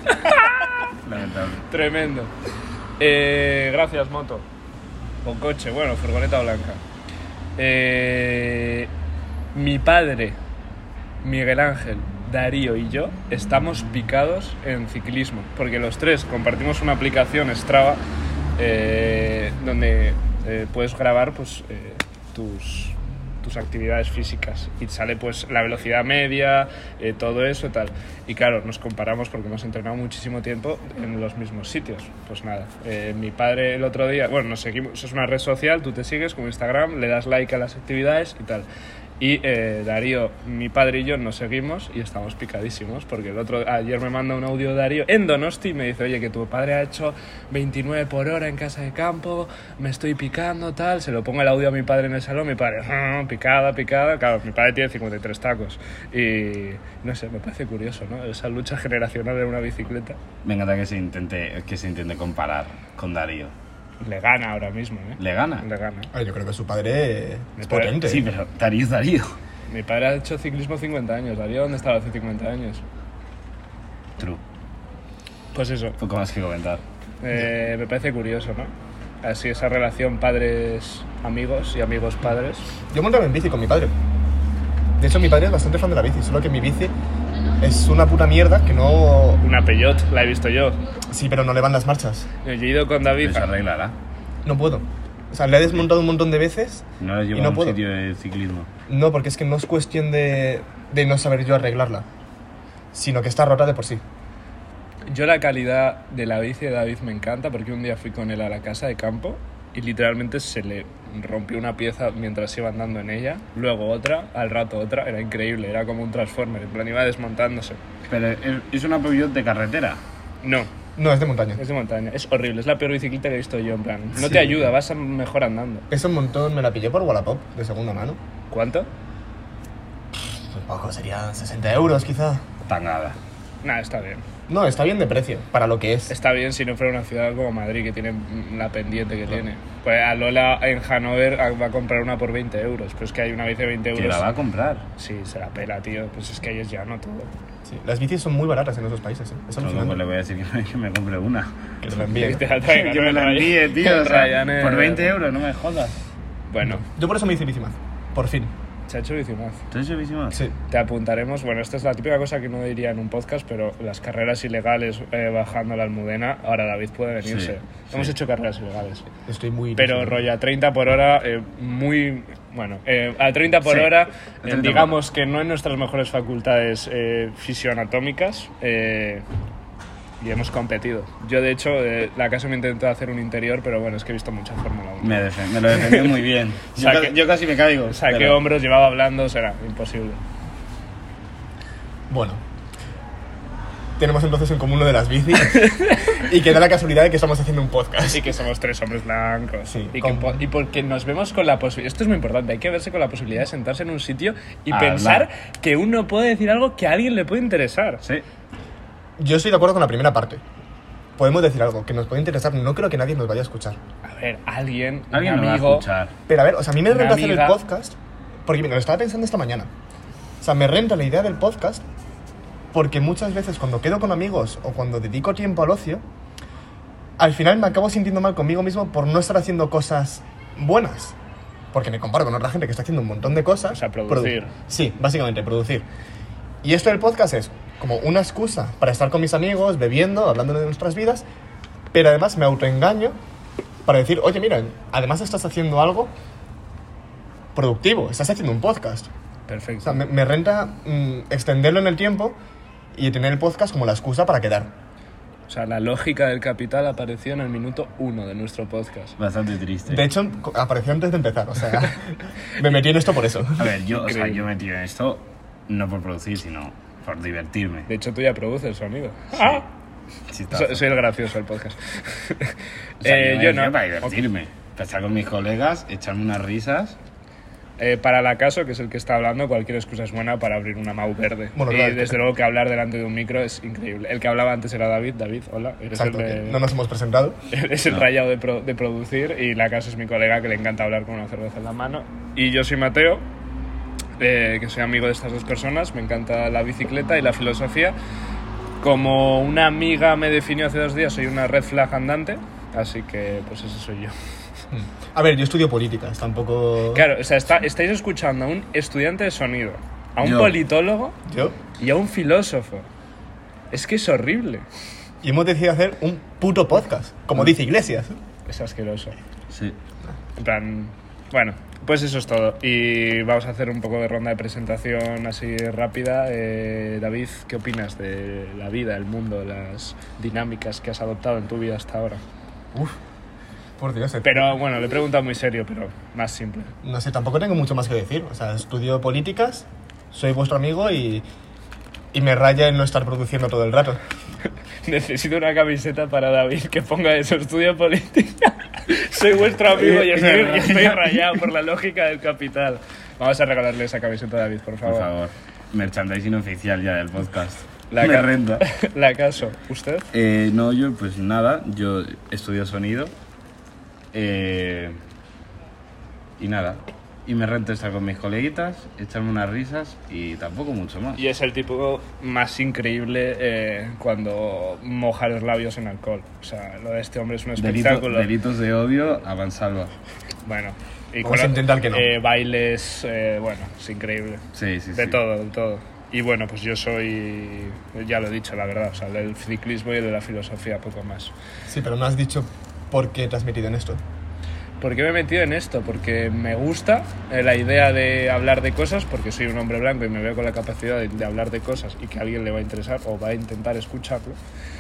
Lamentable. Tremendo. Gracias, moto. O coche, bueno, furgoneta blanca. Mi padre, Miguel Ángel, Darío y yo estamos picados en ciclismo, porque los tres compartimos una aplicación Strava donde puedes grabar pues, tus actividades físicas y sale pues la velocidad media, todo eso y tal. Y claro, nos comparamos porque hemos entrenado muchísimo tiempo en los mismos sitios. Pues nada, mi padre el otro día, bueno, nos seguimos, es una red social, tú te sigues como Instagram, le das like a las actividades y tal. Y Darío, mi padre y yo nos seguimos y estamos picadísimos porque ayer me manda un audio Darío en Donosti y me dice, oye, que tu padre ha hecho 29 por hora en casa de campo, me estoy picando, tal. Se lo pongo el audio a mi padre en el salón, mi padre, picada. Claro, mi padre tiene 53 tacos y no sé, me parece curioso, ¿no? Esa lucha generacional de una bicicleta. Me encanta que se intente comparar con Darío. Le gana ahora mismo, ¿eh? ¿Le gana? Le gana. Yo creo que su padre Mi es padre- potente. Sí, pero Darío es Darío. Mi padre ha hecho ciclismo 50 años. Darío, ¿dónde estaba hace 50 años? True. Pues eso. Poco más que comentar. Me parece curioso, ¿no? Así esa relación padres-amigos y amigos-padres. Yo montaba en bici con mi padre. De hecho, mi padre es bastante fan de la bici, solo que mi bici es una puta mierda que no... Una Peugeot, la he visto yo. Sí, pero no le van las marchas. Yo he ido con David. Pues arreglará. No puedo. O sea, le he desmontado un montón de veces No le y llevo no a un puedo. sitio de ciclismo. No, porque es que no es cuestión de no saber yo arreglarla, sino que está rota de por sí. Yo la calidad de la bici de David me encanta porque un día fui con él a la casa de campo y literalmente se le rompió una pieza mientras iba andando en ella, luego otra, al rato otra, era increíble, era como un Transformer, en plan iba desmontándose. Pero es una Peugeot de carretera. No, No, es de montaña. es de montaña, es horrible, es la peor bicicleta que he visto yo, en plan, no Sí. te ayuda, vas mejor andando. Ese montón me la pillé por Wallapop, de segunda mano. ¿Cuánto? Pues poco, serían 60 euros quizá. Tangada. Nada, está bien. No, está bien de precio, para lo que es. Está bien si no fuera una ciudad como Madrid, que tiene la pendiente que tiene. Pues a Lola en Hannover va a comprar una por 20 euros. Pero es que hay una bici de 20 euros. Que la va a comprar. Sí, se la pela, tío. Pues es que ahí es llano todo. Sí, las bicis son muy baratas en esos países, ¿eh? Es Luego alucinante. pues le voy a decir que me compre una. Que te la envíen. Te la traigan, Que me ¿no? la envíe, tío. O sea, Ryanair. por 20 euros, no me jodas. Bueno, Yo por eso me hice bicimaz. Por fin. se ha hecho bicimaz. ¿Tú eres bicimás? Sí. Te apuntaremos. Bueno, esta es la típica cosa que no diría en un podcast, pero las carreras ilegales bajando la Almudena, ahora David puede venirse. Sí, Hemos sí. hecho carreras ilegales. Estoy muy... Pero ilusionado. rollo a 30 por hora, muy... Bueno, a 30 por Sí, hora, a 30 digamos que no en nuestras mejores facultades fisioanatómicas, y hemos competido. Yo, de hecho, la casa me intentó hacer un interior, pero bueno, es que he visto mucha Fórmula 1. Me lo defendió muy bien. Yo casi me caigo. Saqué pero- hombros, llevaba hablando, será imposible. Bueno. Tenemos entonces en común lo de las bicis. Y que da la casualidad de que estamos haciendo un podcast. Así que somos tres hombres blancos. Sí, y, con- y porque nos vemos con la posibilidad... Esto es muy importante, hay que verse con la posibilidad de sentarse en un sitio y Hablar. pensar que uno puede decir algo que a alguien le puede interesar. Sí. Yo estoy de acuerdo con la primera parte. Podemos decir algo que nos puede interesar. No creo que nadie nos vaya a escuchar. A ver, alguien Alguien un me va a amigo... escuchar. Pero a ver, o sea, a mí me Una renta hacer el amiga. podcast. Porque mira, lo estaba pensando esta mañana. O sea, me renta la idea del podcast. Porque muchas veces cuando quedo con amigos o cuando dedico tiempo al ocio, al final me acabo sintiendo mal conmigo mismo por no estar haciendo cosas buenas. Porque me comparo con otra gente que está haciendo un montón de cosas. O sea, producir. Sí, básicamente, producir. Y esto del podcast es como una excusa para estar con mis amigos, bebiendo, hablando de nuestras vidas, pero además me autoengaño para decir, oye, mira, además estás haciendo algo productivo, estás haciendo un podcast. O Perfecto. sea, me renta extenderlo en el tiempo y tener el podcast como la excusa para quedar. O sea, la lógica del capital apareció en el minuto 1 de nuestro podcast. Bastante triste. De hecho, apareció antes de empezar, o sea, me metí en esto por eso. A ver, yo Increíble. me he metido en esto no por producir, sino por divertirme. De hecho, tú ya produces sonido. Sí, está. Soy el gracioso del podcast. O sea, yo no. Para divertirme. Para estar con mis colegas, echarme unas risas. Para el acaso, que es el que está hablando, cualquier excusa es buena para abrir una Mau verde. Bueno, y claro, desde luego que hablar delante de un micro es increíble. El que hablaba antes era David. David, hola. Eres Exacto, el, que no nos hemos presentado. eres el No. rayado de producir y la casa es mi colega que le encanta hablar con una cerveza en la mano. Y yo soy Mateo, que soy amigo de estas dos personas. Me encanta la bicicleta y la filosofía. Como una amiga me definió hace 2 días, soy una red flag andante, así que pues ese soy yo. A ver, yo estudio políticas, tampoco... Claro, o sea, estáis escuchando a un estudiante de sonido, a un Yo. politólogo Yo. y a un filósofo. Es que es horrible. Y hemos decidido hacer un puto podcast, como dice Iglesias. Es asqueroso. Sí. En plan, bueno, pues eso es todo. Y vamos a hacer un poco de ronda de presentación así rápida. David, ¿qué opinas de la vida, el mundo, las dinámicas que has adoptado en tu vida hasta ahora? Uf, por Dios. Pero bueno, le he preguntado muy serio, pero más simple. No sé, tampoco tengo mucho más que decir. O sea, estudio políticas, soy vuestro amigo y me raya en no estar produciendo todo el rato. Necesito una camiseta para David que ponga eso, estudio política. Soy vuestro amigo y estoy rayado por la lógica del capital. Vamos a regalarle esa camiseta a David, por favor. Por favor. Merchandising oficial ya del podcast. La Me ca- renta. La caso. ¿Usted? No, yo pues nada, yo estudio sonido. Y nada. Y me rento estar con mis coleguitas, echarme unas risas y tampoco mucho más. Y es el tipo más increíble cuando moja los labios en alcohol. O sea, lo de este hombre es un espectáculo. Delitos de odio a mansalva. Bueno, y Vamos a intentar que no. Bailes, bueno, es increíble. Sí, sí, De sí. todo, de todo. Y bueno, pues yo soy, ya lo he dicho, la verdad, o sea, del ciclismo y de la filosofía, poco más. Sí, pero no has dicho por qué te has metido en esto. ¿Por qué me he metido en esto? Porque me gusta la idea de hablar de cosas, porque soy un hombre blanco y me veo con la capacidad de hablar de cosas y que a alguien le va a interesar o va a intentar escucharlo.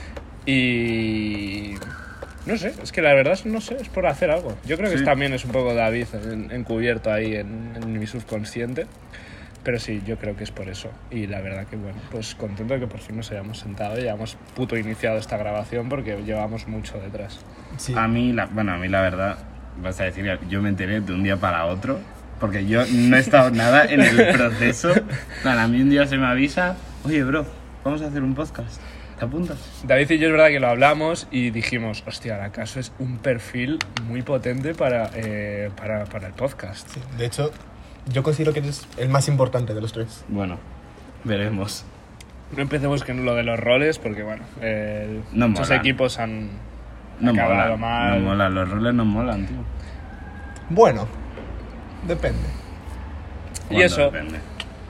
Y no sé, es que la verdad no sé, es por hacer algo. Yo creo que Sí. también es un poco David encubierto ahí en mi subconsciente. Pero sí, yo creo que es por eso. Y la verdad que bueno, pues contento de que por fin nos hayamos sentado y hayamos puto iniciado esta grabación porque llevamos mucho detrás. Sí. A mí la verdad, vas a decir, yo me enteré de un día para otro, porque yo no he estado nada en el proceso. Nada, a mí un día se me avisa, oye bro, vamos a hacer un podcast, ¿te apuntas? David y yo es verdad que lo hablamos y dijimos, hostia, ¿acaso es un perfil muy potente para el podcast? Sí, de hecho, yo considero que eres el más importante de los tres. Bueno, veremos. No empecemos con lo de los roles porque bueno, No muchos molan. equipos han No acabado molan, mal. no molan, los roles no molan, tío. Bueno, depende. Y ¿Cuándo eso, depende?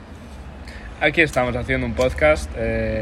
aquí estamos haciendo un podcast.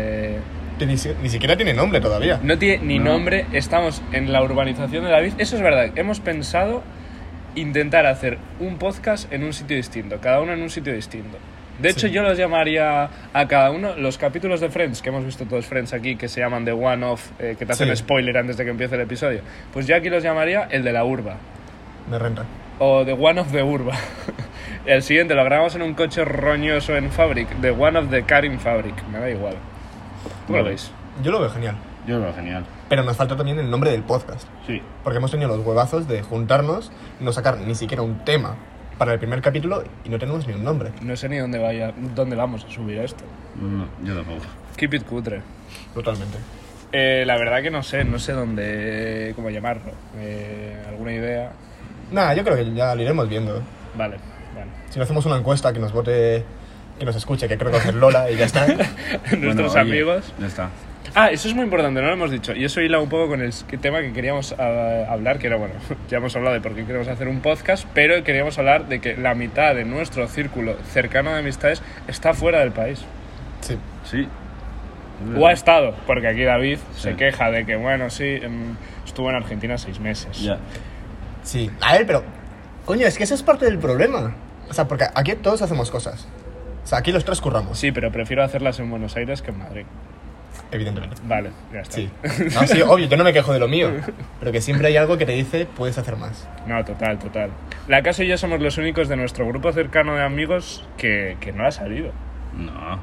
Que ni siquiera tiene nombre todavía. No tiene ni No. nombre, estamos en la urbanización de David. Eso es verdad, hemos pensado intentar hacer un podcast en un sitio distinto, cada uno en un sitio distinto. De hecho, Sí. yo los llamaría a cada uno los capítulos de Friends, que hemos visto todos Friends aquí, que se llaman The One Off, que te hacen Sí. spoiler antes de que empiece el episodio. Pues yo aquí los llamaría el de la urba, Me renta. o The One of the Urba. El siguiente lo grabamos en un coche roñoso en Fabric, The One of the Car in Fabric, me da igual. ¿Cómo lo Vale. veis? Yo lo veo genial. Yo lo veo genial. Pero nos falta también el nombre del podcast. Sí. Porque hemos tenido los huevazos de juntarnos, no sacar ni siquiera un tema para el primer capítulo y no tenemos ni un nombre. No sé ni dónde vamos a subir esto. No, yo tampoco. Keep it cutre. Totalmente. La verdad que no sé dónde, cómo llamarlo. ¿Alguna idea? Nada, yo creo que ya lo iremos viendo. Vale, bueno. Si no hacemos una encuesta que nos vote, que nos escuche, que creo que va a ser Lola y ya está. Nuestros Bueno, oye, amigos. Ya está. Ah, eso es muy importante, no lo hemos dicho. Y eso hila un poco con el tema que queríamos hablar, que era, bueno, ya hemos hablado de por qué queremos hacer un podcast, pero queríamos hablar de que la mitad de nuestro círculo cercano de amistades está fuera del país. Sí. Sí. O ha estado, porque aquí David Sí. se queja de que, bueno, sí, estuvo en Argentina 6 meses. Ya. Sí. A ver, pero... Coño, es que eso es parte del problema. O sea, porque aquí todos hacemos cosas. O sea, aquí los tres curramos. Sí, pero prefiero hacerlas en Buenos Aires que en Madrid. Evidentemente. Vale, ya está. Sí. No, sí, obvio, yo no me quejo de lo mío. Pero que siempre hay algo que te dice, puedes hacer más. No, total. La casa y yo somos los únicos de nuestro grupo cercano de amigos que no ha salido. No.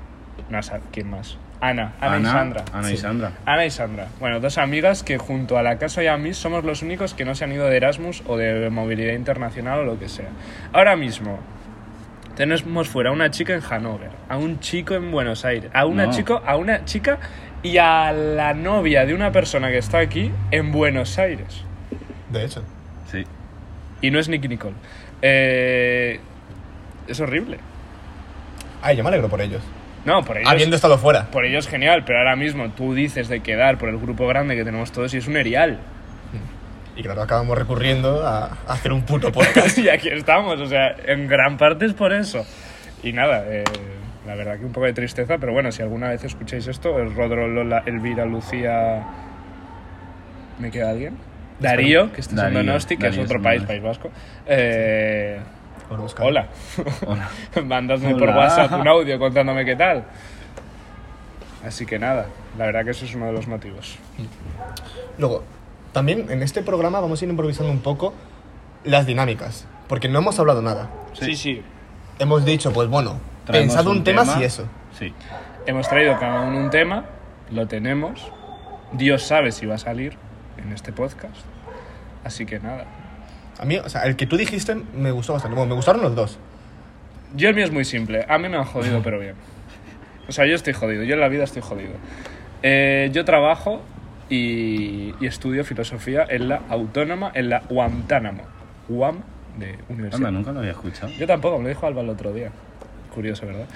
¿Quién más? Ana y Sandra. Ana y Sí. Sandra. Ana y Sandra. Bueno, 2 amigas que junto a la casa y a mí somos los únicos que no se han ido de Erasmus o de movilidad internacional o lo que sea. Ahora mismo tenemos fuera a una chica en Hannover, a un chico en Buenos Aires, a una chica y a la novia de una persona que está aquí en Buenos Aires. De hecho. Sí. Y no es Nicky Nicole. Es horrible. Ay, yo me alegro por ellos. No, por ellos... habiendo estado fuera. Por ellos genial, pero ahora mismo tú dices de quedar por el grupo grande que tenemos todos y es un erial. Y claro, acabamos recurriendo a hacer un puto podcast. Y aquí estamos, o sea, en gran parte es por eso. Y nada, la verdad que un poco de tristeza, pero bueno, si alguna vez escucháis esto, el Rodro, Lola, Elvira, Lucía... ¿Me queda alguien? Darío, que está en Darío, Donosti, que es Darío otro es país, un País Vasco. Por buscar. Hola. Hola. Mándasme por Hola. WhatsApp un audio contándome qué tal. Así que nada, la verdad que eso es uno de los motivos. Luego, también en este programa vamos a ir improvisando un poco las dinámicas, porque no hemos hablado nada. Sí. Hemos dicho, pues bueno, Traemos pensad un tema si eso. Sí. Hemos traído cada uno un tema, lo tenemos. Dios sabe si va a salir en este podcast. Así que nada. A mí, o sea, el que tú dijiste me gustó bastante. Bueno, me gustaron los dos. Yo el mío es muy simple. A mí me han jodido, pero bien. O sea, yo estoy jodido. Yo en la vida estoy jodido. Yo trabajo y estudio filosofía en la Autónoma, en la Guantánamo. UAM de universidad. Anda, nunca lo había escuchado. Yo tampoco, me lo dijo Alba el otro día. Curioso, ¿verdad?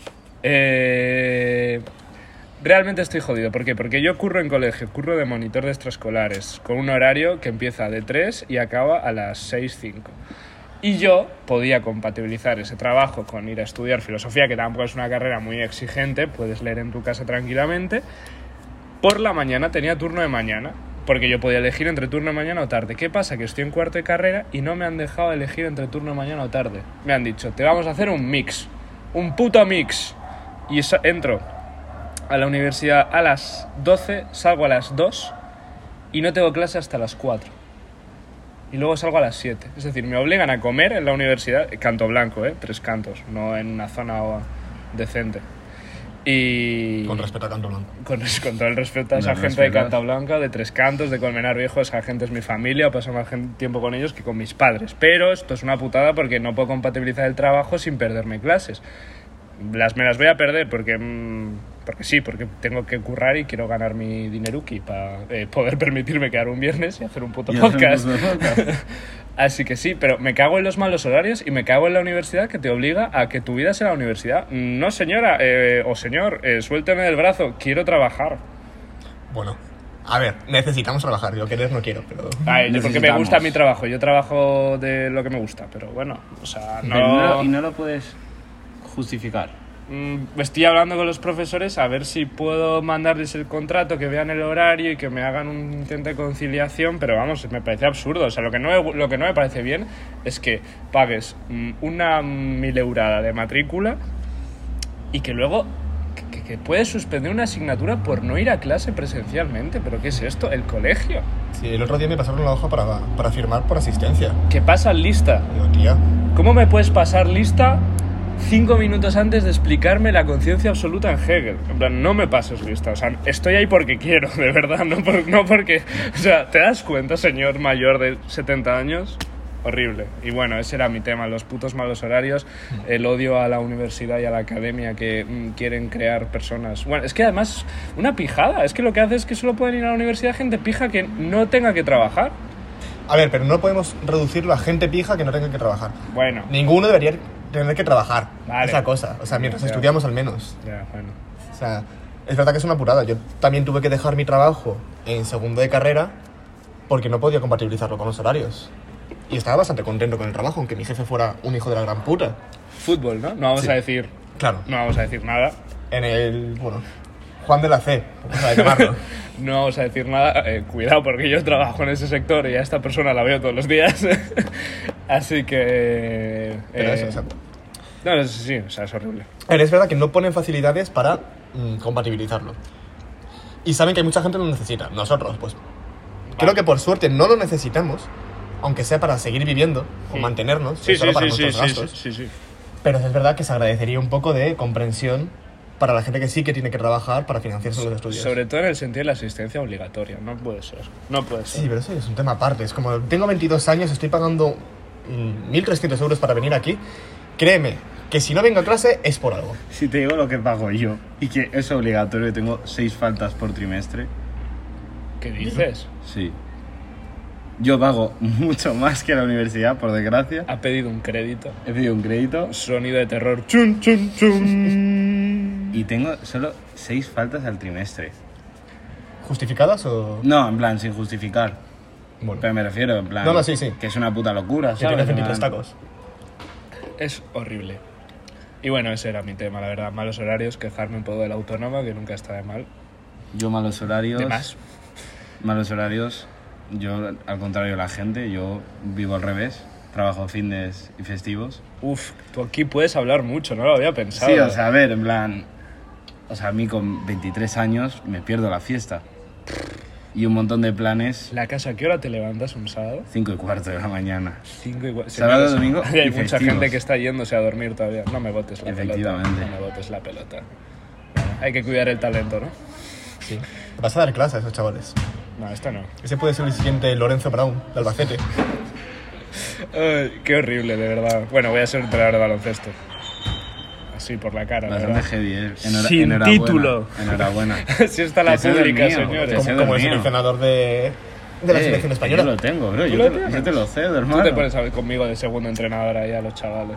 Realmente estoy jodido. ¿Por qué? Porque yo curro en colegio, curro de monitor de extraescolares, con un horario que empieza de 3 y acaba a las 6:05. Y yo podía compatibilizar ese trabajo con ir a estudiar filosofía, que tampoco es una carrera muy exigente, puedes leer en tu casa tranquilamente. Por la mañana tenía turno de mañana, porque yo podía elegir entre turno de mañana o tarde. ¿Qué pasa? Que estoy en cuarto de carrera y no me han dejado elegir entre turno de mañana o tarde. Me han dicho, te vamos a hacer un mix, un puto mix. Y entro a la universidad a las 12, salgo a las 2 y no tengo clase hasta las 4. Y luego salgo a las 7. Es decir, me obligan a comer en la universidad, canto blanco, 3 cantos, no en una zona decente. Y... Con respeto a Canto Blanco. Con todo el respeto a esa No, gente de respeto. Canta Blanca, de Tres Cantos, de Colmenar Viejo, esa gente es mi familia, paso más tiempo con ellos que con mis padres. Pero esto es una putada porque no puedo compatibilizar el trabajo sin perderme clases. Me las voy a perder porque sí, porque tengo que currar y quiero ganar mi dineruki para poder permitirme quedar un viernes y hacer un puto Y hacer un podcast. puto podcast. Así que sí, pero me cago en los malos horarios y me cago en la universidad que te obliga a que tu vida sea la universidad. No, señora o señor, suélteme del brazo, quiero trabajar. Bueno, a ver, necesitamos trabajar. Yo querer no quiero, pero... Ay, porque me Necesitamos. gusta mi trabajo, yo trabajo de lo que me gusta, pero bueno, o sea, Pero y no lo puedes justificar. Estoy hablando con los profesores a ver si puedo mandarles el contrato, que vean el horario y que me hagan un intento de conciliación, pero vamos, me parece absurdo. O sea, lo que no me parece bien es que pagues una 1000 eurada de matrícula y que luego que puedes suspender una asignatura por no ir a clase presencialmente. ¿Pero qué es esto? ¿El colegio? Sí, el otro día me pasaron la hoja para firmar por asistencia. ¿Qué pasa lista? Digo, tía, ¿Cómo me puedes pasar lista 5 minutos antes de explicarme la conciencia absoluta en Hegel? En plan, no me pases lista. O sea, estoy ahí porque quiero, de verdad, no porque... O sea, ¿te das cuenta, señor mayor de 70 años? Horrible. Y bueno, ese era mi tema, los putos malos horarios, el odio a la universidad y a la academia que quieren crear personas... Bueno, es que además, una pijada. Es que lo que hace es que solo pueden ir a la universidad gente pija que no tenga que trabajar. a ver, pero no podemos reducirlo a gente pija que no tenga que trabajar. Bueno, Ninguno debería tener que trabajar. Vale. Esa cosa. O sea, mientras Ya. estudiamos al menos. ya, bueno. O sea, es verdad que es una putada. Yo también tuve que dejar mi trabajo en segundo de carrera porque no podía compatibilizarlo con los horarios. Y estaba bastante contento con el trabajo, aunque mi jefe fuera un hijo de la gran puta. Fútbol, ¿no? No vamos Sí. a decir... Claro. No vamos a decir nada. En el, bueno, Juan de la C, vamos a llamarlo. No vamos a decir nada. Cuidado, porque yo trabajo en ese sector y a esta persona la veo todos los días. Así que... Pero eso, o sea, No, sí, o sea, es horrible. a ver, es verdad que no ponen facilidades para compatibilizarlo. Y saben que mucha gente lo necesita. Nosotros, pues, creo que por suerte no lo necesitamos, aunque sea para seguir viviendo o mantenernos, Sí, solo sí, para sí, nuestros sí, sí, gastos. sí, sí. Pero es verdad que se agradecería un poco de comprensión para la gente que sí que tiene que trabajar para financiarse los estudios. Sobre todo en el sentido de la asistencia obligatoria. No puede ser. No puede ser. Sí, pero eso es un tema aparte. Es como, tengo 22 años, estoy pagando 1.300 euros para venir aquí. Créeme, que si no vengo a clase es por algo. Si te digo lo que pago yo y que es obligatorio, que tengo 6 faltas por trimestre, ¿Qué dices? sí. Yo pago mucho más que la universidad, por desgracia. Ha pedido un crédito. He pedido un crédito. Sonido de terror. Chun, chun, chun. Y tengo solo 6 faltas al trimestre. ¿Justificadas o...? No, en plan, sin justificar. Bueno, Pero me refiero, en plan... No, sí, sí. Que es una puta locura, que ¿sabes? tienes En 23 plan, tacos. Es horrible. Y bueno, ese era mi tema, la verdad. Malos horarios, quejarme un poco de la autónoma, que nunca está de mal. Yo malos horarios... De más. Malos horarios, yo al contrario de la gente, yo vivo al revés. Trabajo fines y festivos. Uf, tú aquí puedes hablar mucho, no lo había pensado. Sí, o sea, a ver, en plan... O sea, a mí con 23 años me pierdo la fiesta. Y un montón de planes, ¿La casa a qué hora te levantas un sábado? 5:15 de la mañana. 5:15. Sábado, domingo Hay y mucha festivos. gente que está yéndose a dormir todavía. No me botes la pelota. Efectivamente. No me botes la pelota. Bueno, hay que cuidar el talento, ¿no? Sí. Vas a dar clase a esos chavales. No, esta no. Ese puede ser el siguiente Lorenzo Brown, de Albacete. Ay, qué horrible, de verdad. Bueno, voy a ser entrenador de baloncesto. Así por la cara, Bastante ¿verdad? heavy, ¿eh? Sin enhorabuena, título. Enhorabuena. Así está la Ese es el pública, mío, señores. ese- Como el mío. seleccionador de la selección española. Yo lo tengo, bro. ¿Tú Yo lo te, tienes? yo te lo cedo, Tú hermano. te pones a ver conmigo de segundo entrenador ahí a los chavales.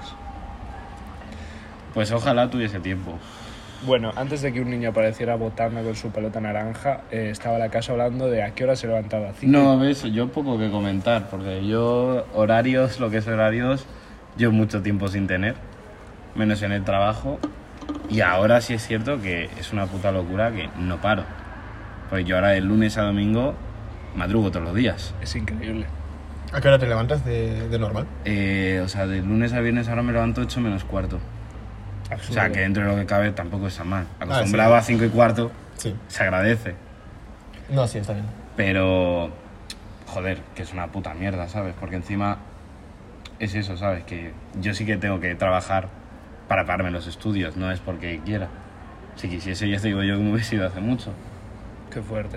Pues ojalá tuviese tiempo. Bueno, antes de que un niño apareciera botando con su pelota naranja, estaba la casa hablando de a qué hora se levantaba. No, ves, yo poco que comentar, porque yo horarios, lo que es horarios, llevo mucho tiempo sin tener, menos en el trabajo, y ahora sí es cierto que es una puta locura que no paro. Pues yo ahora de lunes a domingo madrugo todos los días. Es increíble. ¿A qué hora te levantas de normal? O sea, de lunes a viernes ahora me levanto 8 menos cuarto. O sea, que dentro de lo que cabe tampoco está mal. Acostumbrado a 5:15, Sí. se agradece. No, sí, está bien. Pero, joder, que es una puta mierda, ¿sabes? Porque encima es eso, ¿sabes? Que yo sí que tengo que trabajar para pagarme los estudios, no es porque quiera. Si quisiese, ya te digo yo que me hubiese ido hace mucho. Qué fuerte.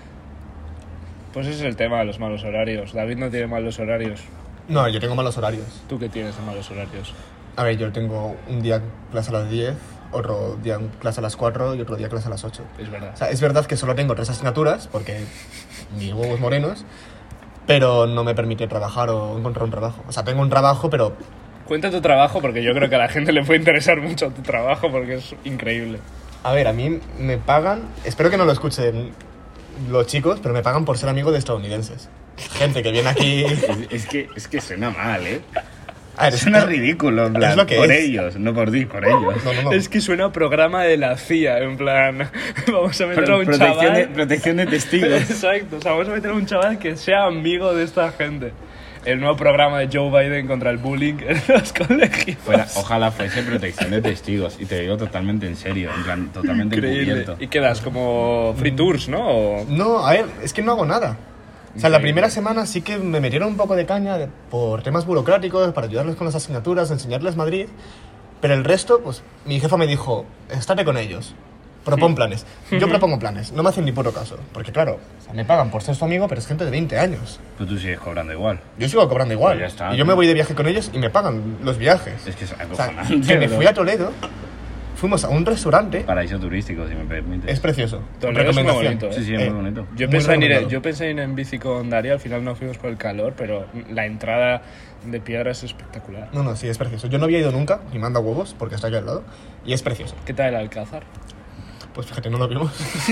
Pues ese es el tema de los malos horarios. David no tiene malos horarios. No, yo tengo malos horarios. ¿Tú qué tienes de malos horarios? A ver, yo tengo un día clase a las 10, otro día clase a las 4 y otro día clase a las 8. Es verdad. O sea, es verdad que solo tengo 3 asignaturas, porque mis huevos morenos, pero no me permite trabajar o encontrar un trabajo. O sea, tengo un trabajo, pero... Cuenta tu trabajo porque yo creo que a la gente le puede interesar mucho tu trabajo porque es increíble. A ver, a mí me pagan... Espero que no lo escuchen los chicos, pero me pagan por ser amigo de estadounidenses. Gente que viene aquí... Es que suena mal, ¿eh? A ver, Suena ridículo, en plan, es lo que por es. ellos, no por ti, por ellos. No. Es que suena a programa de la CIA, en plan, vamos a meter a un chaval... Protección de testigos. Exacto, o sea, vamos a meter a un chaval que sea amigo de esta gente. El nuevo programa de Joe Biden contra el bullying en los colegios. Ojalá fuese protección de testigos, y te digo totalmente en serio, en plan, totalmente Increíble. encubierto. Y quedas como free tours, ¿no? O- No, a ver, es que no hago nada. O sea, la primera semana sí que me metieron un poco de caña por temas burocráticos, para ayudarles con las asignaturas, enseñarles Madrid. Pero el resto, pues mi jefa me dijo, estate con ellos, propon planes. Yo propongo planes, no me hacen ni puro caso. Porque claro, o sea, me pagan por ser su amigo, pero es gente de 20 años. Pero tú sigues cobrando igual. Yo sigo cobrando igual. Pues ya está, y yo ¿no? me voy de viaje con ellos y me pagan los viajes. Es que es O sea, acojonante. que me bro. fui a Toledo, fuimos a un restaurante, Paraíso turístico, si me permites. es precioso. Toledo es muy Recomendación. bonito, ¿eh? Sí, sí, es muy bonito. Yo Muy pensé, recomendado. yo pensé en ir en bici con Daria, al final no fuimos por el calor, pero la entrada de piedra es espectacular. No, sí, es precioso. Yo no había ido nunca, ni manda huevos, porque está aquí al lado. Y es precioso. ¿Qué tal el Alcázar? Pues fíjate, no lo vimos.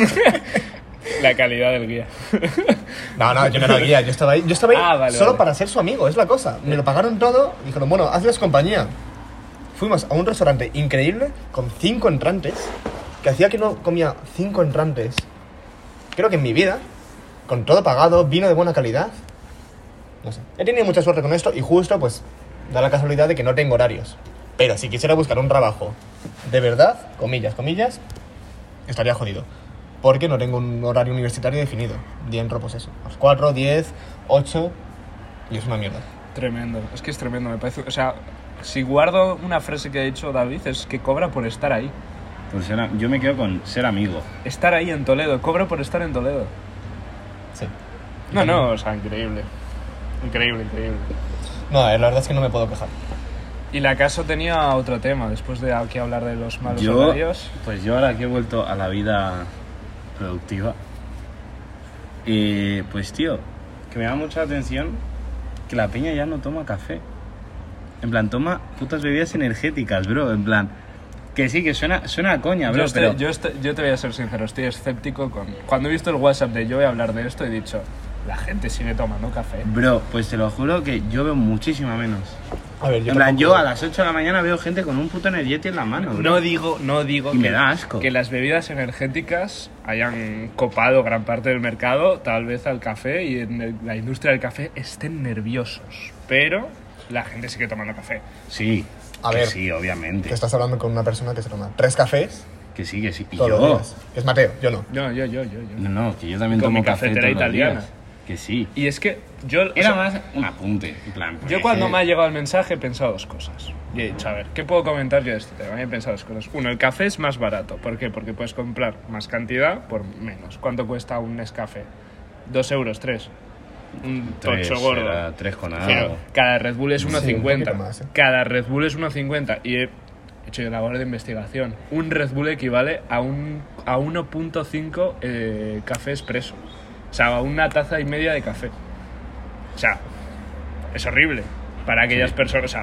La calidad del guía. No, yo no era guía, yo estaba ahí Ah, vale, solo vale. para ser su amigo, es la cosa. Me lo pagaron todo y dijeron, bueno, hazles compañía. Fuimos a un restaurante increíble con 5 entrantes, que hacía que no comía 5 entrantes, creo que en mi vida, con todo pagado, vino de buena calidad. No sé, he tenido mucha suerte con esto y justo pues da la casualidad de que no tengo horarios. Pero si quisiera buscar un trabajo de verdad, comillas, estaría jodido. Porque no tengo un horario universitario definido. Día entro pues eso, a las 4, 10, 8 y es una mierda. Tremendo, es que es tremendo, me parece. O sea, si guardo una frase que ha dicho David, es que cobra por estar ahí. Yo me quedo con ser amigo. Estar ahí en Toledo, cobra por estar en Toledo. Sí. No, o sea, increíble. Increíble. No, la verdad es que no me puedo quejar. Y la casa tenía otro tema, después de aquí hablar de los malos Yo horarios. ahora que he vuelto a la vida productiva, pues tío, que me llama mucha la atención que la peña ya no toma café. En plan, toma putas bebidas energéticas, bro. En plan, Que sí, que suena a coña, bro, pero... Yo te voy a ser sincero, estoy escéptico con... Cuando he visto el WhatsApp de Joey hablar de esto, he dicho, la gente sigue tomando café. Bro, pues te lo juro que yo veo muchísima menos. A ver, En plan, tampoco- yo a las 8 de la mañana veo gente con un puto Energeti en la mano, bro. No digo Y me da asco. que las bebidas energéticas hayan copado gran parte del mercado, tal vez al café, y en la industria del café estén nerviosos. Pero la gente sigue tomando café. Sí, A que ver, sí, obviamente. Que estás hablando con una persona que se toma 3 cafés Que sí. Y todos los yo... días. Que es Mateo, yo no. No, yo. No, que yo también Con tomo mi café cafetera todos los italiana. días. Que sí. Y es que yo... o Era sea, más un apunte, en plan... yo cuando me ha llegado el mensaje he pensado dos cosas. Y he dicho, a ver, ¿qué puedo comentar yo de este tema? Y he pensado dos cosas. Uno, el café es más barato. ¿Por qué? Porque puedes comprar más cantidad por menos. ¿Cuánto cuesta un Nescafé? 2 euros, 3. Un tocho gordo. 3 con Pero algo. cada Red Bull es Sí, 1,50. un poquito más, Cada Red Bull es 1,50. Y he hecho yo labor de investigación. Un Red Bull equivale a 1,5 café expreso. O sea, a una taza y media de café. O sea, es horrible para aquellas personas. O sea,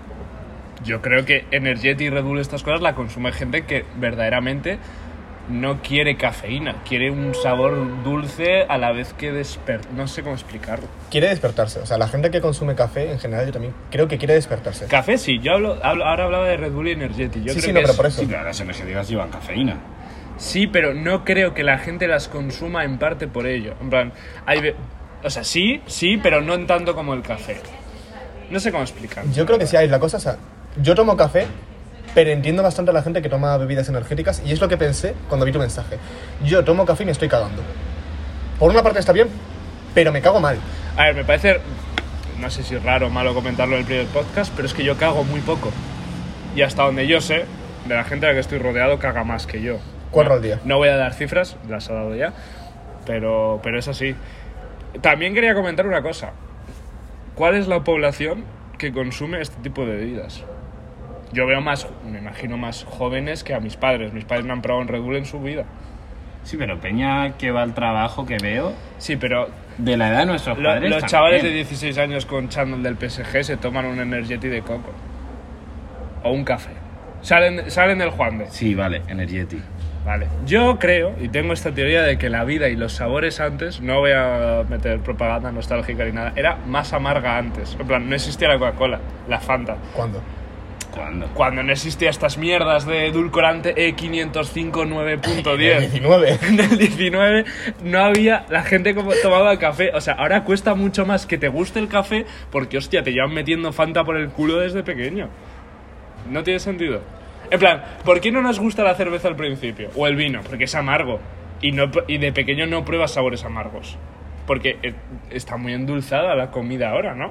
yo creo que Energeti y Red Bull, estas cosas, la consume gente que verdaderamente no quiere cafeína, quiere un sabor dulce a la vez que no sé cómo explicarlo. Quiere despertarse. O sea, la gente que consume café, en general, yo también creo que quiere despertarse. Café sí, yo ahora hablaba de Red Bull y Energeti. Yo Sí, creo sí, que no, pero es- por eso. Sí, pero las energéticas llevan cafeína. Sí, pero no creo que la gente las consuma en parte por ello. En plan, o sea, sí, pero no en tanto como el café. No sé cómo explicar. Yo creo que sí hay la cosa. O sea, yo tomo café, pero entiendo bastante a la gente que toma bebidas energéticas. Y es lo que pensé cuando vi tu mensaje. Yo tomo café y me estoy cagando. Por una parte está bien, pero me cago mal. A ver, me parece, no sé si es raro o malo comentarlo en el primer podcast, pero es que yo cago muy poco. Y hasta donde yo sé, de la gente a la que estoy rodeado, caga más que yo. 4 No- al día. No voy a dar cifras, las he dado ya, pero es así. También quería comentar una cosa. ¿Cuál es la población que consume este tipo de bebidas? Yo veo me imagino más jóvenes que a mis padres. Mis padres no han probado un Red Bull en su vida. Sí, pero peña que va al trabajo que veo, Sí, pero de la edad de nuestros padres los también. chavales de 16 años con chándal del PSG se toman un Energeti de coco. O un café. Salen del Juan de. Sí, vale, Energeti. Vale. Yo creo, y tengo esta teoría de que la vida y los sabores antes, no voy a meter propaganda nostálgica ni nada, era más amarga antes. En plan, no existía la Coca-Cola, la Fanta. ¿Cuándo? ¿Cuándo? Cuando no existía estas mierdas de edulcorante E505 El 9.10. 19. En el 19 no había la gente como tomaba café. O sea, ahora cuesta mucho más que te guste el café porque, hostia, te llevan metiendo Fanta por el culo desde pequeño. No tiene sentido. En plan, ¿por qué no nos gusta la cerveza al principio? O el vino, porque es amargo. Y de pequeño no pruebas sabores amargos. Porque está muy endulzada la comida ahora, ¿no?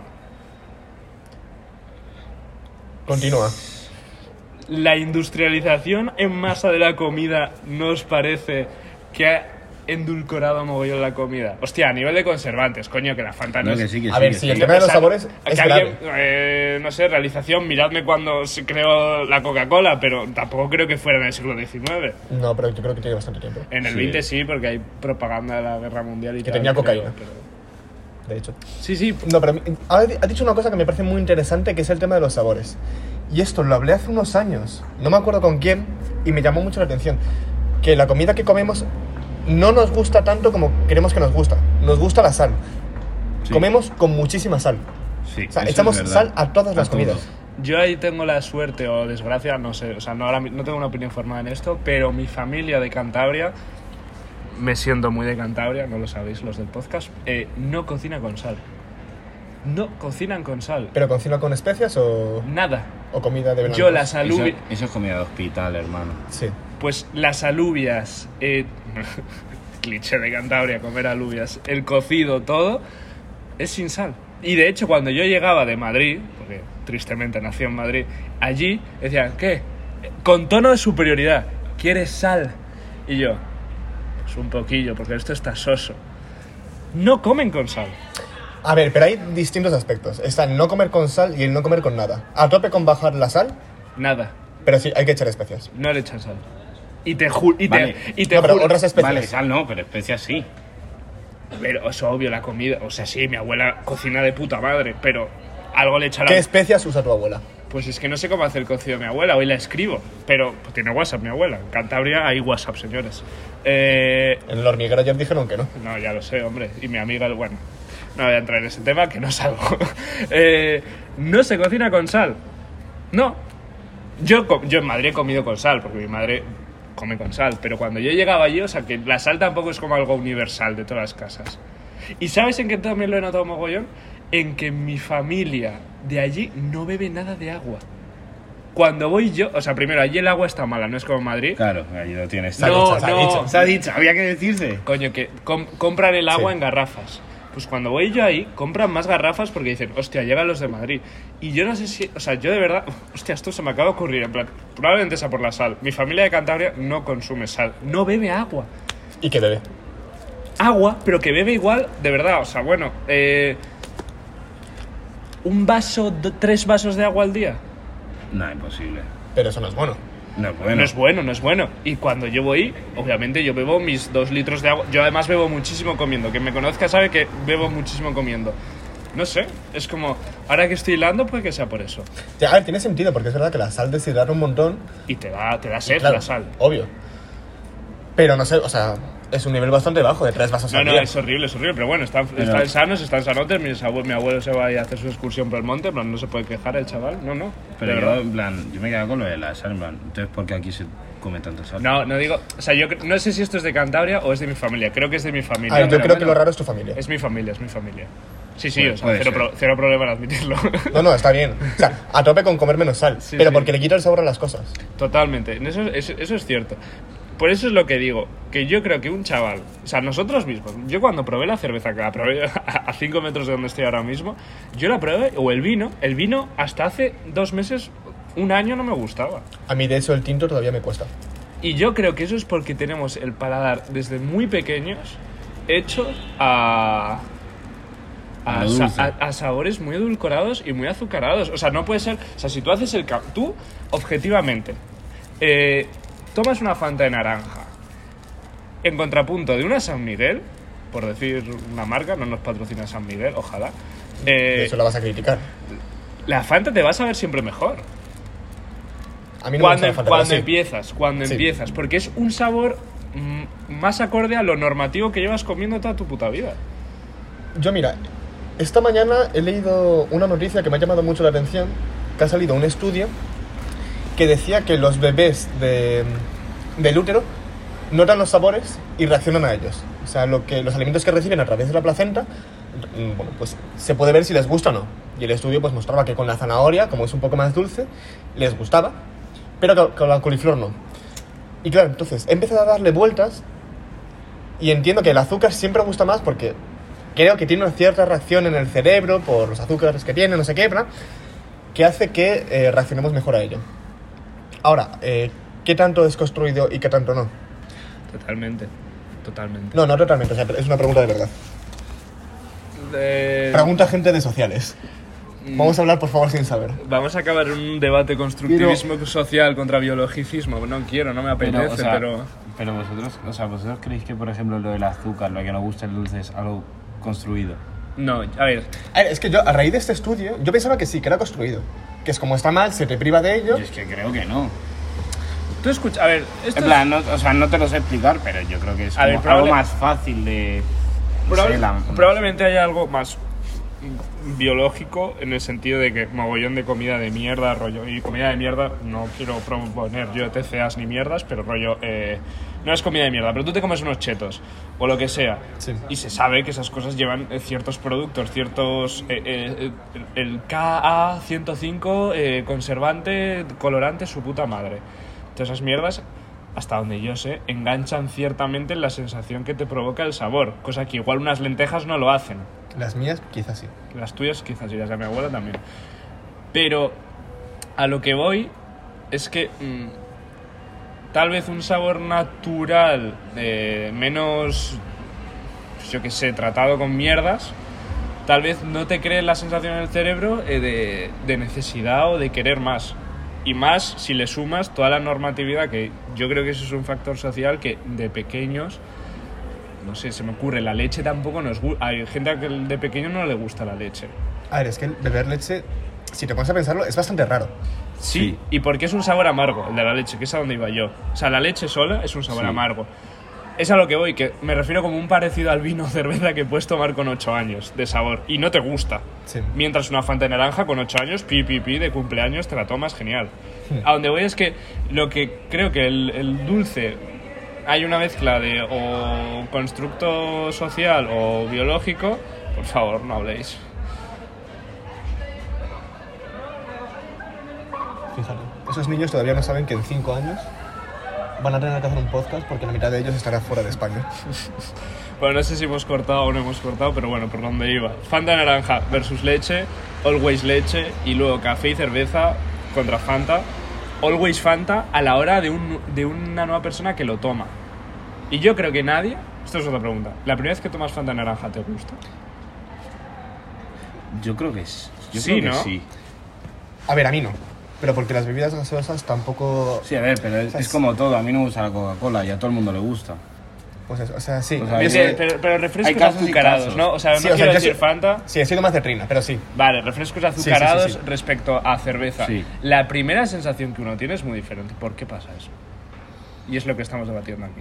Continúa. La industrialización en masa de la comida, ¿no os parece que ha endulcorado mogollón la comida? Hostia, a nivel de conservantes, coño, que la Fanta no No, que es... sí, que A sí. ver, que sí, sí. el tema de los sabores que es alguien, grave. no sé, realización, miradme cuando se creó la Coca-Cola, pero tampoco creo que fuera en el siglo XIX. No, pero yo creo que tiene bastante tiempo. En el Sí. 20 sí, porque hay propaganda de la Guerra Mundial y Que tal, tenía creo, cocaína. pero- De hecho. Sí, No, pero ha dicho una cosa que me parece muy interesante, que es el tema de los sabores. Y esto lo hablé hace unos años, no me acuerdo con quién, y me llamó mucho la atención. Que la comida que comemos no nos gusta tanto como queremos que nos gusta. Nos gusta la sal. Sí. Comemos con muchísima sal. Sí, O sea, eso echamos es verdad. sal a todas las todo. comidas. Yo ahí tengo la suerte o desgracia, no sé, o sea, no tengo una opinión formada en esto, pero mi familia de Cantabria, me siento muy de Cantabria, no lo sabéis los del podcast, no cocina con sal. No cocinan con sal. ¿Pero cocina con especias o Nada. comida de verano? Yo las alubias... Eso es comida de hospital, hermano. Sí. Pues las alubias... cliché de Cantabria, comer alubias. El cocido, todo, es sin sal. Y de hecho, cuando yo llegaba de Madrid, porque tristemente nací en Madrid, allí decían, ¿qué? Con tono de superioridad, ¿quieres sal? Y yo, pues un poquillo, porque esto está soso. No comen con sal. A ver, pero hay distintos aspectos. Está el no comer con sal y el no comer con nada. A tope con bajar la sal, Nada. pero sí, hay que echar especias. No le echan sal. Y te juro... Vale. No, pero otras especias. Vale, sal no, pero especias sí. Pero es obvio, la comida... O sea, sí, mi abuela cocina de puta madre, pero algo le echará... ¿Qué especias usa tu abuela? Pues es que no sé cómo hacer el cocido de mi abuela, hoy la escribo, pero pues, tiene WhatsApp mi abuela. En Cantabria hay WhatsApp, señores. En el hormiguero ayer dijeron que no. No, ya lo sé, hombre. Y mi amiga, bueno, no voy a entrar en ese tema, que no salgo. ¿No se cocina con sal? No. Yo en Madrid he comido con sal, porque mi madre come con sal, pero cuando yo llegaba allí, o sea, que la sal tampoco es como algo universal de todas las casas. ¿Y sabes en qué también lo he notado mogollón? En que mi familia de allí no bebe nada de agua. Cuando voy yo, o sea, primero, allí el agua está mala, no es como en Madrid. Claro, allí lo tienes. Se ha dicho, Se ha dicho, había que decirse. Coño, que compran el agua Sí. en garrafas. Pues cuando voy yo ahí, compran más garrafas porque dicen, hostia, llegan los de Madrid. Y yo no sé si, o sea, yo de verdad, hostia, esto se me acaba de ocurrir, en plan, probablemente sea por la sal. Mi familia de Cantabria no consume sal, no bebe agua. ¿Y qué bebe? Agua, pero que bebe igual, de verdad, o sea, bueno, un vaso, 3 vasos de agua al día. No, imposible. Pero eso no es bueno. No es bueno. No es bueno, no es bueno. Y cuando yo voy, obviamente yo bebo mis 2 litros de agua. Yo además bebo muchísimo comiendo. Quien me conozca sabe que bebo muchísimo comiendo. No sé, es como, ahora que estoy hilando, puede que sea por eso. Ya, a ver, tiene sentido, porque es verdad que la sal deshidrata un montón. Y te da sed Claro, la sal. obvio. Pero no sé, o sea, es un nivel bastante bajo, de 3 vasos No, al no, día. es horrible, pero bueno, están sanos, están sanotes. Mi abuelo se va a ir a hacer su excursión por el monte, en plan, no se puede quejar el chaval, no. Pero de yo, verdad. en plan, yo me he quedado con lo de la sal, en plan, entonces, ¿por qué aquí se come tanto sal? No digo, o sea, yo no sé si esto es de Cantabria o es de mi familia, creo que es de mi familia. A ver, yo pero creo que bueno, lo raro es tu familia. Es mi familia. Sí, Puede- o sea, puede cero problema en admitirlo. No, está bien. O sea, a tope con comer menos sal. Sí, pero sí. porque le quita el sabor a las cosas. Totalmente, eso es cierto. Por eso es lo que digo, que yo creo que un chaval, o sea, nosotros mismos, yo cuando probé la cerveza, que la probé a 5 metros de donde estoy ahora mismo, yo la probé, o el vino hasta hace 2 meses, 1 año no me gustaba. A mí, de hecho, el tinto todavía me cuesta. Y yo creo que eso es porque tenemos el paladar desde muy pequeños hecho a A lo dulce. a sabores muy edulcorados y muy azucarados. O sea, no puede ser... O sea, si tú haces tú, objetivamente, tomas una Fanta de naranja en contrapunto de una San Miguel, por decir una marca, no nos patrocina San Miguel, ojalá, De eso la vas a criticar. la Fanta te va a saber siempre mejor. A mí no me gusta la Fanta, pero sí. Cuando Sí. empiezas, porque es un sabor más acorde a lo normativo que llevas comiendo toda tu puta vida. Yo, mira, esta mañana he leído una noticia que me ha llamado mucho la atención, que ha salido un estudio que decía que los bebés del útero notan los sabores y reaccionan a ellos. O sea, los alimentos que reciben a través de la placenta, bueno, pues se puede ver si les gusta o no. Y el estudio pues mostraba que con la zanahoria, como es un poco más dulce, les gustaba, pero con la coliflor no. Y claro, entonces he empezado a darle vueltas y entiendo que el azúcar siempre gusta más porque creo que tiene una cierta reacción en el cerebro por los azúcares que tiene, no sé qué, ¿verdad? Que hace que reaccionemos mejor a ello. Ahora, ¿qué tanto es construido y qué tanto no? Totalmente. No totalmente, o sea, es una pregunta de verdad. Pregunta a gente de sociales. Vamos a hablar, por favor, sin saber. Vamos a acabar en un debate constructivismo social contra biologicismo. No quiero, no me apetece, Pero vosotros creéis que, por ejemplo, lo del azúcar, lo que nos gusta el dulce, es algo construido. No, a ver, A ver, es que yo, a raíz de este estudio, yo pensaba que sí, que era construido. Que es como está mal, se te priva de ello. Yo es que creo que no. tú escucha, a ver, esto En plan, no te lo sé explicar, pero yo creo que es A ver, como algo más fácil de... no sé, probablemente haya algo más biológico en el sentido de que mogollón de comida de mierda, rollo, y comida de mierda no quiero proponer yo TCAs ni mierdas, pero rollo, no es comida de mierda, pero tú te comes unos chetos o lo que sea, Sí. y se sabe que esas cosas llevan ciertos productos, ciertos, el KA105, conservante, colorante, su puta madre. Todas esas mierdas, hasta donde yo sé, enganchan ciertamente en la sensación que te provoca el sabor, cosa que igual unas lentejas no lo hacen. Las mías, quizás sí. Las tuyas quizás, y las de mi abuela también. Pero a lo que voy es que tal vez un sabor natural, menos, pues yo qué sé, tratado con mierdas, tal vez no te cree la sensación en el cerebro de necesidad o de querer más. Y más si le sumas toda la normatividad, que yo creo que eso es un factor social que de pequeños... No sé, se me ocurre, la leche tampoco nos gusta. Hay gente que de pequeño no le gusta la leche. A ver, es que el beber leche si te pones a pensarlo, es bastante raro. Sí, y porque es un sabor amargo, el de la leche, que es a donde iba yo. O sea, la leche sola es un sabor Sí. amargo. Es a lo que voy, que me refiero como un parecido al vino o cerveza que puedes tomar con 8 años de sabor y no te gusta. Sí. Mientras una Fanta de naranja con 8 años, pi de cumpleaños, te la tomas genial. A donde voy es que lo que creo que el dulce hay una mezcla de o constructo social o biológico. Por favor, no habléis. Fíjate, esos niños todavía no saben que en 5 años van a tener que hacer un podcast porque la mitad de ellos estará fuera de España. Bueno, no sé si hemos cortado o no hemos cortado, pero bueno, por donde iba. Fanta naranja versus leche, Always leche, y luego café y cerveza contra Fanta. Always Fanta a la hora de una nueva persona que lo toma. Y yo creo que nadie... Esto es otra pregunta. ¿La primera vez que tomas Fanta naranja te gusta? Yo creo que sí. Yo Sí, creo que ¿no? sí. A ver, a mí no. Pero porque las bebidas gaseosas tampoco... Sí, a ver, pero O sea, es como todo. A mí no me gusta la Coca-Cola y a todo el mundo le gusta. Pues eso, o sea, sí. O sea, Yo hay sí, que- Pero hay refrescos casos y azucarados, casos. ¿no? O sea, no Sí, o sea, quiero yo decir sí- Fanta... sí, he sido más de trina, pero sí. Vale, refrescos sí, azucarados sí. respecto a cerveza. Sí. La primera sensación que uno tiene es muy diferente. ¿Por qué pasa eso? Y es lo que estamos debatiendo aquí.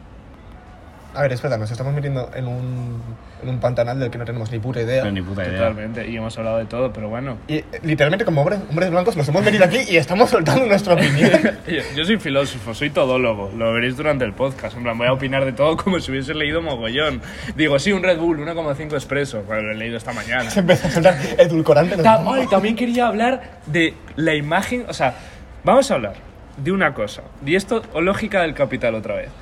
A ver, espera, nos estamos metiendo en un pantanal del que no tenemos ni puta idea. No, ni puta idea. Totalmente. Y hemos hablado de todo, pero bueno. Y literalmente como hombres blancos nos hemos venido aquí y estamos soltando nuestra opinión. Yo soy filósofo, soy todólogo. Lo veréis durante el podcast. En plan, voy a opinar de todo como si hubiese leído mogollón. Digo, sí, un Red Bull, 1,5 expreso. Bueno, lo he leído esta mañana. Se empezó a soltar edulcorante. Ay, también quería hablar de la imagen. O sea, vamos a hablar de una cosa. Y esto, o lógica del capital otra vez.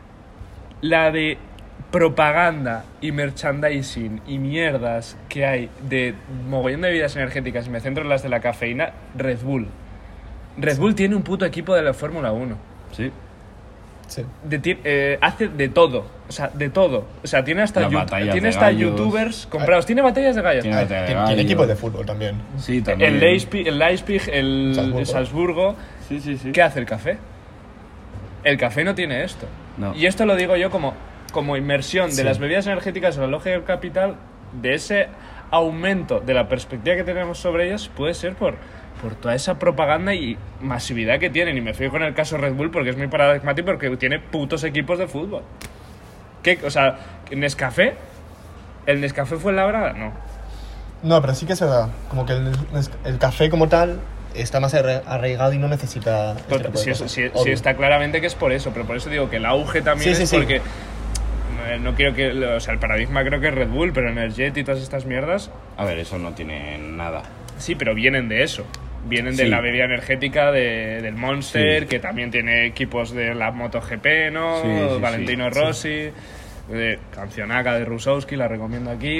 La de propaganda y merchandising y mierdas que hay de mogollón de bebidas energéticas, y me centro en las de la cafeína, Red Bull. Red Bull tiene un puto equipo de la Fórmula 1. Sí. Sí. Hace de todo, o sea, de todo. O sea, tiene hasta, Las batallas tiene de hasta gallos. youtubers comprados. Tiene batallas de gallos. Tiene- Ah, Tiene tiene gallo. equipos de fútbol también. Sí, también. El Leipzig, el Salzburgo. Salzburgo. Sí, sí, sí. ¿Qué hace el café? El café no tiene esto. No. Y esto lo digo yo como inmersión de Sí. las bebidas energéticas en la lógica del capital, de ese aumento de la perspectiva que tenemos sobre ellas, puede ser por toda esa propaganda y masividad que tienen. Y me fijo en el caso Red Bull porque es muy paradigmático, porque tiene putos equipos de fútbol. ¿Qué? O sea, ¿Nescafé? ¿El Nescafé fue en Labrada? No. No, pero sí que es verdad. Como que el café como tal está más arraigado y no necesita... este tipo de Sí, cosas. sí, Obvio. está claramente que es por eso, pero por eso digo que el auge también Sí, es sí, sí. porque... No quiero que... O sea, el paradigma creo que es Red Bull, pero Energet y todas estas mierdas... A ver, eso no tiene nada. Sí, pero vienen de eso. Vienen de Sí. la bebida energética del Monster, Sí. que también tiene equipos de la MotoGP, ¿no? Sí, sí, Valentino sí. Rossi, de Cancionaca de Rusowski, la recomiendo aquí.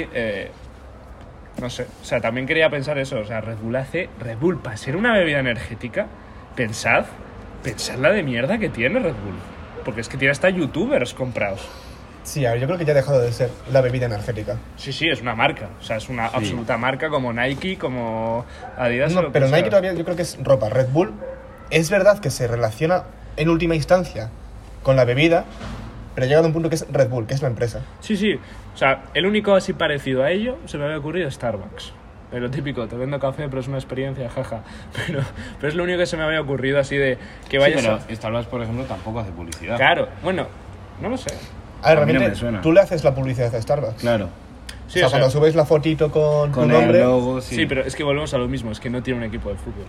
No sé, o sea, también quería pensar eso. O sea, Red Bull, para ser una bebida energética, pensad la de mierda que tiene Red Bull. Porque es que tiene hasta youtubers comprados. Sí, a ver, yo creo que ya ha dejado de ser la bebida energética. Sí, es una marca. O sea, es una absoluta marca como Nike, como Adidas. o No, lo que pero sea. Nike todavía yo creo que es ropa. Red Bull es verdad que se relaciona en última instancia con la bebida, pero ha llegado a un punto que es Red Bull, que es la empresa. Sí. O sea, el único así parecido a ello se me había ocurrido Starbucks. Lo típico, te vendo café, pero es una experiencia, jaja. Pero es lo único que se me había ocurrido así de que Sí, vayas pero a... Starbucks, por ejemplo, tampoco hace publicidad. Claro, bueno, no lo sé. A ver, A mí no realmente me suena. tú le haces la publicidad a Starbucks. Claro. Sí, o sea, o sea, cuando subes la fotito con tu Con nombre... el logo, sí. sí, pero es que volvemos a lo mismo, es que no tiene un equipo de fútbol.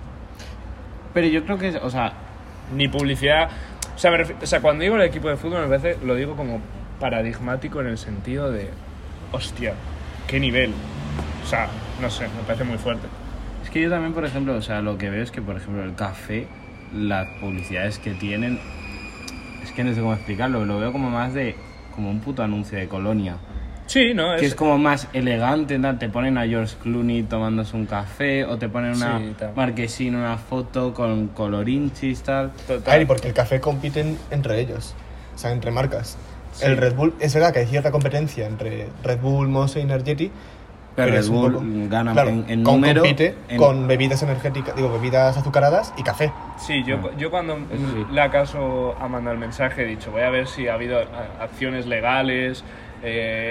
Pero yo creo que, o sea, Ni publicidad... O sea, cuando digo el equipo de fútbol, me parece, lo digo como paradigmático en el sentido de... Hostia, qué nivel. O sea, no sé, me parece muy fuerte. es que yo también, por ejemplo, o sea, lo que veo es que, por ejemplo, el café, las publicidades que tienen, es que no sé cómo explicarlo, lo veo como más de, como un puto anuncio de Colonia. Sí, ¿no? Que es como más elegante, ¿no? Te ponen a George Clooney tomándose un café, o te ponen una Sí, tal. marquesina, una foto con colorinchis, tal. Total. A ver, y porque el café compiten entre ellos, o sea, entre marcas. Sí. El Red Bull, es verdad que hay cierta competencia entre Red Bull, Monster y Energeti, Pero Red es un Bull poco- gana claro, en número. compite en- con bebidas energéticas, digo, bebidas azucaradas y café. Sí, yo cuando sí. le acaso a mandar el mensaje he dicho, voy a ver si ha habido acciones legales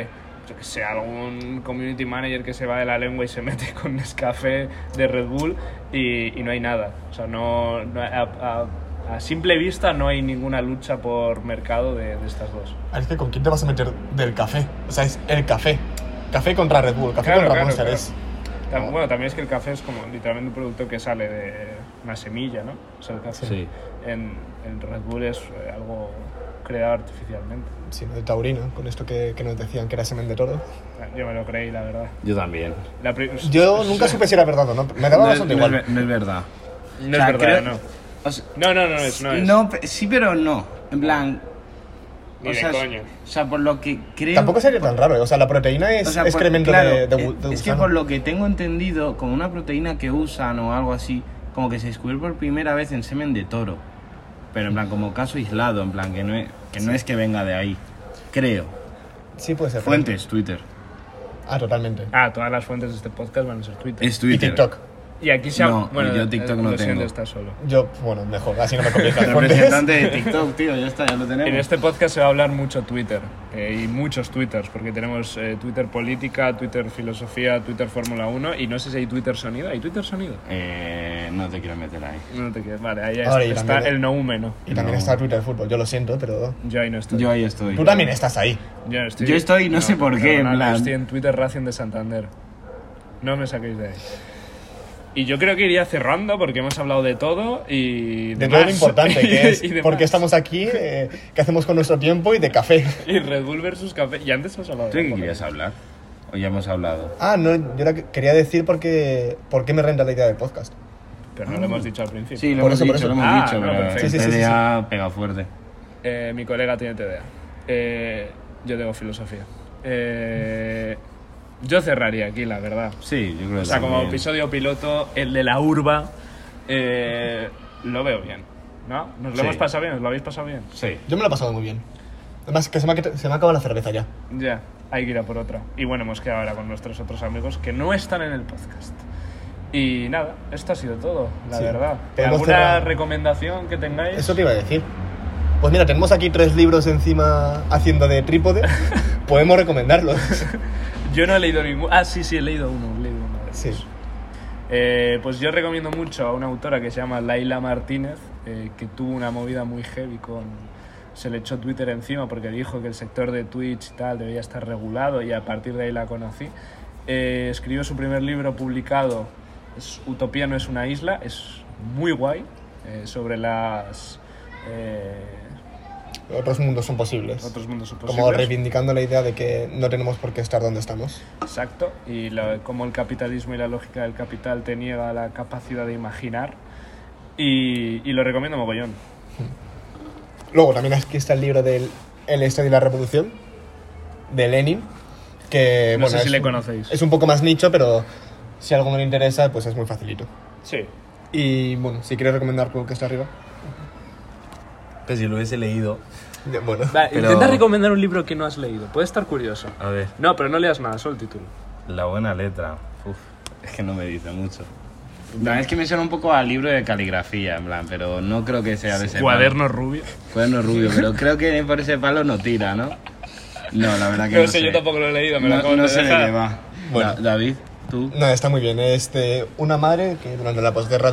yo que sé, algún community manager que se va de la lengua y se mete con Nescafé de Red Bull y no hay nada. O sea, a simple vista no hay ninguna lucha por mercado de estas dos. Es que ¿con quién te vas a meter del café? O sea, es el café. Café contra Red Bull, café contra Monster. Claro. Bueno, también es que el café es como literalmente un producto que sale de una semilla, ¿no? O sea, el café en Red Bull es algo creado artificialmente. Sí, de taurina, con esto que nos decían que era semen de toro. Yo me lo creí, la verdad. Yo también. Yo nunca supe si era verdad o no. Me daba bastante igual. No es verdad. No es verdad, no. O sea, No es. No, sí, pero no. En plan... Ni de coño. O sea, por lo que creo... Tampoco sería tan raro, o sea, la proteína es excremento de gusano. Es que por lo que tengo entendido, como una proteína que usan o algo así, como que se descubrió por primera vez en semen de toro. Pero en plan, como caso aislado, en plan, que no es que venga de ahí. Creo. Sí, puede ser. Fuentes, Twitter. Totalmente. Todas las fuentes de este podcast van a ser Twitter. Es Twitter. Y TikTok. Y aquí se No, yo TikTok no tengo. Está solo. Yo, bueno, mejor, así no me copies las fuentes. Representante de TikTok, tío, ya está, ya lo tenemos. En este podcast se va a hablar mucho Twitter y muchos Twitters, porque tenemos Twitter política, Twitter filosofía, Twitter Fórmula 1 y no sé si hay Twitter sonido. ¿Hay Twitter sonido? No te quiero meter ahí. No te quieres, vale, ahí Ahora, está el noúmeno. Y también está Twitter fútbol, yo lo siento, pero... Yo ahí no estoy. Yo ahí estoy. Tú también estás ahí. Yo estoy, no sé por qué, en plan. Yo estoy en Twitter Racing de Santander. No me saquéis de ahí. Y yo creo que iría cerrando porque hemos hablado de todo y de todo lo importante, que es por qué estamos aquí, qué hacemos con nuestro tiempo y de café. Y Red Bull versus café. Y antes hemos hablado ¿Tú de de qué querías hablar? ¿O ya hemos hablado? No, yo quería decir por qué me renta la idea del podcast. Pero no lo hemos dicho al principio. Sí, lo Por hemos eso. dicho, pero perfecto. el TDA pega fuerte. Mi colega tiene TDA. Yo tengo filosofía. Yo cerraría aquí, la verdad. Sí, yo creo que O sea, como también. episodio piloto, el de la urba, lo veo bien, ¿no? ¿Nos lo Sí. hemos pasado bien? ¿Os lo habéis pasado bien? Sí. Yo me lo he pasado muy bien. Además, que se me ha acabado la cerveza ya. Ya, hay que ir a por otra. Y bueno, hemos quedado ahora con nuestros otros amigos que no están en el podcast. Y nada, esto ha sido todo, la Sí. verdad. Podemos ¿Alguna cerrar. recomendación que tengáis? Eso te iba a decir. Pues mira, tenemos aquí 3 libros encima haciendo de trípode. Podemos recomendarlos. Yo no he leído ninguno. Sí, he leído uno. Sí. Pues yo recomiendo mucho a una autora que se llama Laila Martínez, que tuvo una movida muy heavy se le echó Twitter encima porque dijo que el sector de Twitch y tal debería estar regulado y a partir de ahí la conocí. Escribió su primer libro publicado, Utopía no es una isla, es muy guay, sobre las... Otros mundos son posibles. Otros mundos son Como posibles. reivindicando la idea de que no tenemos por qué estar donde estamos. Exacto, y cómo el capitalismo y la lógica del capital te niega la capacidad de imaginar. Y lo recomiendo mogollón. Luego también aquí está el libro del El Estado y la Revolución, de Lenin, que No sé si es le conocéis. Es un poco más nicho, pero si a alguno le interesa, pues es muy facilito. Sí. Y bueno, si quieres recomendar algo que está arriba. Pues si lo hubiese leído. Bueno, Pero- Intenta recomendar un libro que no has leído. Puede estar curioso. A ver, No, pero no leas nada, solo el título. La buena letra. Uf, es que no me dice mucho. No, es que me suena un poco al libro de caligrafía, en plan, pero no creo que sea de ese Cuaderno rubio. palo. Cuaderno rubio, pero creo que por ese palo no tira, ¿no? No, la verdad que no, No sé, yo tampoco lo he leído, me lo acabo no de sé de dejar. qué va. Bueno. David, tú. no, está muy bien. Es de una madre que durante la posguerra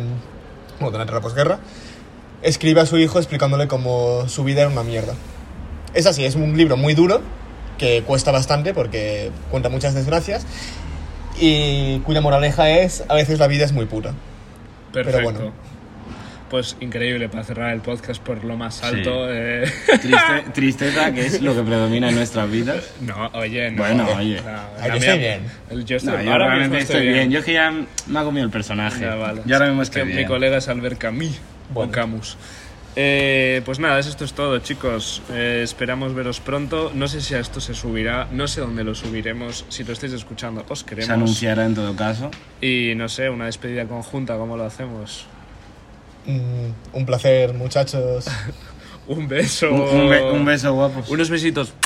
escribe a su hijo explicándole cómo su vida era una mierda. Es así, es un libro muy duro, que cuesta bastante porque cuenta muchas desgracias y cuya moraleja es: a veces la vida es muy puta. Perfecto. Pero bueno. Pues increíble para cerrar el podcast por lo más alto. Sí. Tristeza, que es lo que predomina en nuestras vidas. No, oye, no. Bueno, oye. yo estoy bien. Yo estoy, No, yo ahora realmente mismo estoy bien. Yo es que ya me ha comido el personaje. Ya, vale. Yo ahora mismo Es que estoy mi bien. colega es Albert Camus. Bueno. O Camus. Pues nada, esto es todo, chicos. Esperamos veros pronto. No sé si a esto se subirá, no sé dónde lo subiremos. Si lo estáis escuchando, os queremos. Se anunciará en todo caso. Y no sé, una despedida conjunta, ¿cómo lo hacemos? Un placer, muchachos. Un beso. Un beso guapo. Unos besitos.